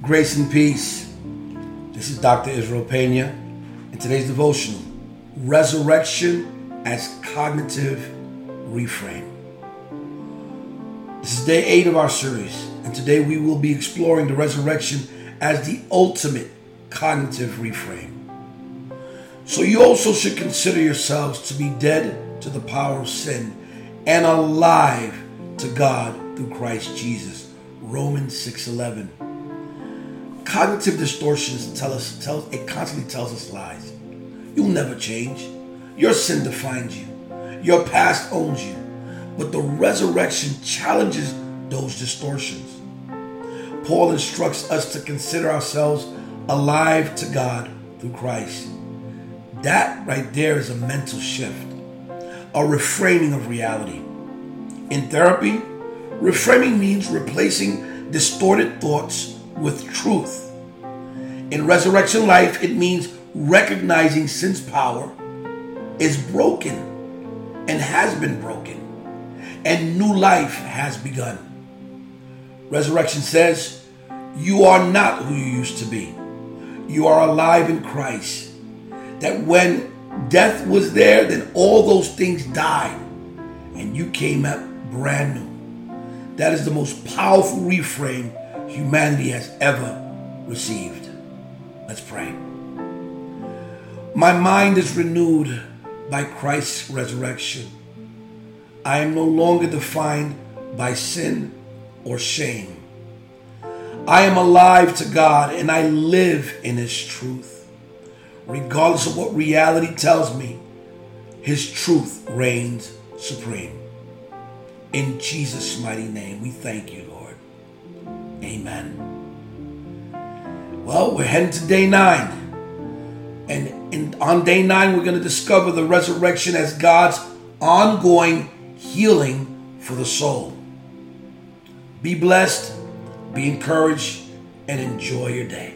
Grace and peace. This is Dr. Israel Pena, and today's devotional, Resurrection as Cognitive Reframe. This is day 8 of our series, and today we will be exploring the resurrection as the ultimate cognitive reframe. So you also should consider yourselves to be dead to the power of sin and alive to God through Christ Jesus. Romans 6:11. Cognitive distortions it constantly tells us lies. You'll never change. Your sin defines you. Your past owns you. But the resurrection challenges those distortions. Paul instructs us to consider ourselves alive to God through Christ. That right there is a mental shift, a reframing of reality. In therapy, reframing means replacing distorted thoughts with truth. In resurrection life, it means recognizing sin's power is broken and has been broken, and new life has begun. Resurrection says, you are not who you used to be. You are alive in Christ. That when death was there, then all those things died, and you came up brand new. That is the most powerful reframe humanity has ever received. Let's pray. My mind is renewed by Christ's resurrection. I am no longer defined by sin or shame. I am alive to God and I live in His truth. Regardless of what reality tells me, His truth reigns supreme. In Jesus' mighty name, we thank you, Lord. Amen. Well, we're heading to day 9. And on day 9, we're going to discover the resurrection as God's ongoing healing for the soul. Be blessed, be encouraged, and enjoy your day.